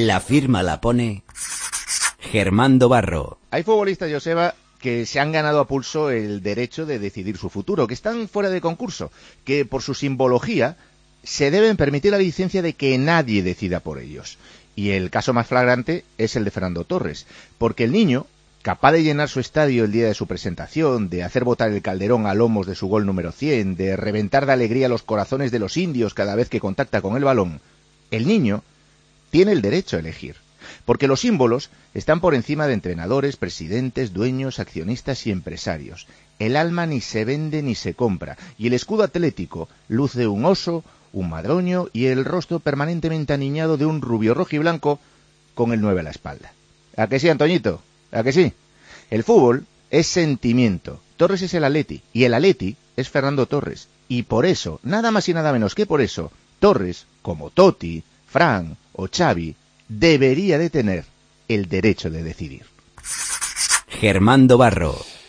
La firma la pone Germán Barro. Hay futbolistas, Joseba, que se han ganado a pulso el derecho de decidir su futuro, que están fuera de concurso, que por su simbología se deben permitir la licencia de que nadie decida por ellos. Y el caso más flagrante es el de Fernando Torres, porque el niño, capaz de llenar su estadio el día de su presentación, de hacer botar el Calderón a lomos de su gol número 100, de reventar de alegría los corazones de los indios cada vez que contacta con el balón, el niño tiene el derecho a elegir. Porque los símbolos están por encima de entrenadores, presidentes, dueños, accionistas y empresarios. El alma ni se vende ni se compra, y el escudo atlético luce un oso, un madroño y el rostro permanentemente aniñado de un rubio rojiblanco con el 9 a la espalda. ¿A que sí, Antoñito? ¿A que sí? El fútbol es sentimiento. Torres es el Atleti, y el Atleti es Fernando Torres. Y por eso, nada más y nada menos que por eso, Torres, como Totti, Fran o Xavi, debería de tener el derecho de decidir. Germán Barro.